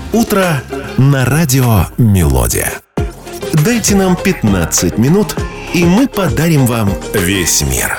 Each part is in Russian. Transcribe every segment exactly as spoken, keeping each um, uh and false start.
Утро на радио «Мелодия». Дайте нам пятнадцать минут, и мы подарим вам весь мир.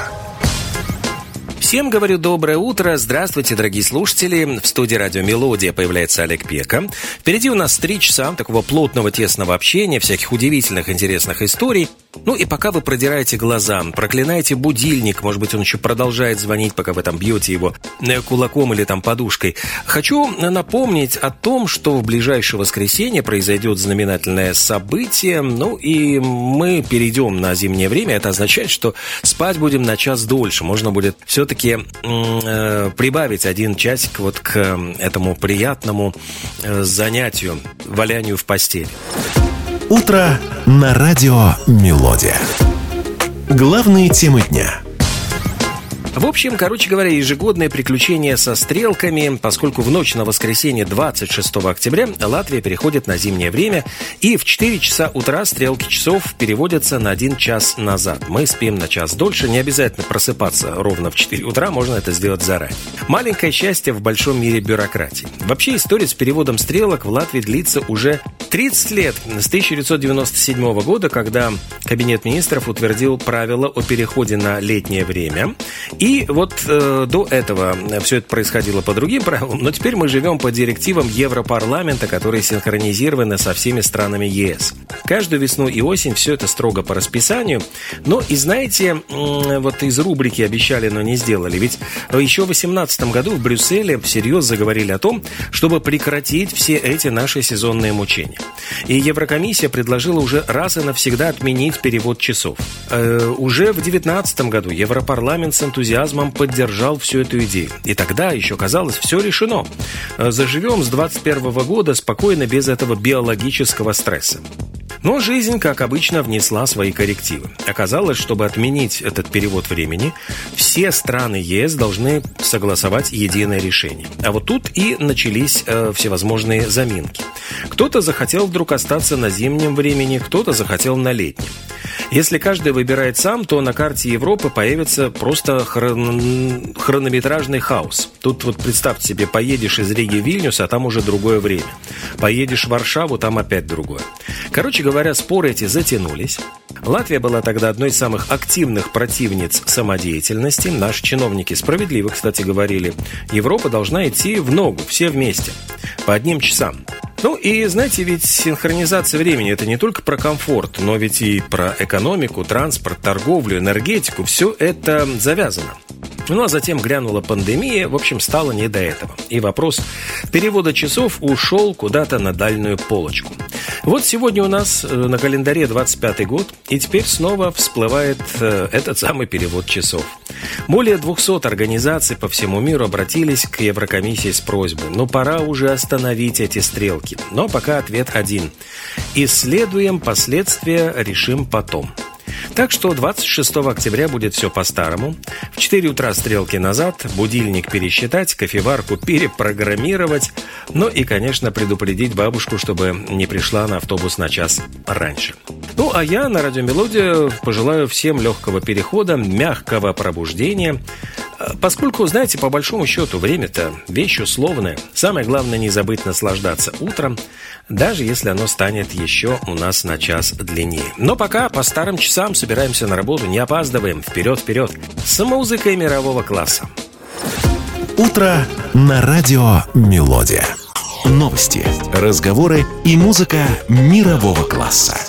Всем говорю доброе утро. Здравствуйте, дорогие слушатели. В студии радио «Мелодия» появляется Олег Пека. Впереди у нас три часа такого плотного, тесного общения, всяких удивительных, интересных историй. Ну и пока вы продираете глаза, проклинаете будильник, может быть, он еще продолжает звонить, пока вы там бьете его кулаком или там подушкой, хочу напомнить о том, что в ближайшее воскресенье произойдет знаменательное событие. Ну и мы перейдем на зимнее время. Это означает, что спать будем на час дольше. Можно будет все-таки э, прибавить один часик вот к этому приятному э, занятию, валянию в постели. Утро на радио «Мелодия». Главные темы дня. В общем, короче говоря, ежегодное приключение со стрелками, поскольку в ночь на воскресенье двадцать шестого октября Латвия переходит на зимнее время, и в четыре часа утра стрелки часов переводятся на один час назад. Мы спим на час дольше, не обязательно просыпаться ровно в четыре утра, можно это сделать заранее. Маленькое счастье в большом мире бюрократии. Вообще история с переводом стрелок в Латвии длится уже тридцать лет, с тысяча девятьсот девяносто седьмого года, когда Кабинет министров утвердил правила о переходе на летнее время. И вот э, до этого все это происходило по другим правилам, но теперь мы живем по директивам Европарламента, которые синхронизированы со всеми странами ЕС. Каждую весну и осень все это строго по расписанию. Но и знаете, э, вот из рубрики «Обещали, но не сделали». Ведь еще в две тысячи восемнадцатом году в Брюсселе всерьез заговорили о том, чтобы прекратить все эти наши сезонные мучения. И Еврокомиссия предложила уже раз и навсегда отменить перевод часов. Э, уже в две тысячи девятнадцатом году Европарламент с энтузиазмом поддержал всю эту идею. И тогда еще казалось, все решено. Заживем с двадцать первого года спокойно, без этого биологического стресса. Но жизнь, как обычно, внесла свои коррективы. Оказалось, чтобы отменить этот перевод времени, все страны ЕС должны согласовать единое решение. А вот тут и начались э, всевозможные заминки. Кто-то захотел вдруг остаться на зимнем времени, кто-то захотел на летнем. Если каждый выбирает сам, то на карте Европы появится просто хрон... хронометражный хаос. Тут вот представьте себе, поедешь из Риги в Вильнюс, а там уже другое время. Поедешь в Варшаву, там опять другое. Короче говоря, споры эти затянулись. Латвия была тогда одной из самых активных противниц самодеятельности. Наши чиновники справедливо, кстати, говорили, Европа должна идти в ногу, все вместе, по одним часам. Ну и знаете, ведь синхронизация времени – это не только про комфорт, но ведь и про экономику, транспорт, торговлю, энергетику. Все это завязано. Ну а затем грянула пандемия, в общем, стало не до этого. И вопрос перевода часов ушел куда-то на дальнюю полочку. Вот сегодня у нас на календаре двадцать пятый год, и теперь снова всплывает этот самый перевод часов. Более двухсот организаций по всему миру обратились к Еврокомиссии с просьбой. Ну, пора уже остановить эти стрелки. Но пока ответ один. Исследуем последствия, решим потом. Так что двадцать шестого октября будет все по-старому. В четыре утра стрелки назад, будильник пересчитать, кофеварку перепрограммировать. Ну и, конечно, предупредить бабушку, чтобы не пришла на автобус на час раньше. Ну, а я на радио «Мелодия» пожелаю всем легкого перехода, мягкого пробуждения. Поскольку, знаете, по большому счету, время-то вещь условная. Самое главное не забыть наслаждаться утром, даже если оно станет еще у нас на час длиннее. Но пока по старым часам собираемся на работу, не опаздываем, вперед-вперед, с музыкой мирового класса. Утро на радио «Мелодия». Новости, разговоры и музыка мирового класса.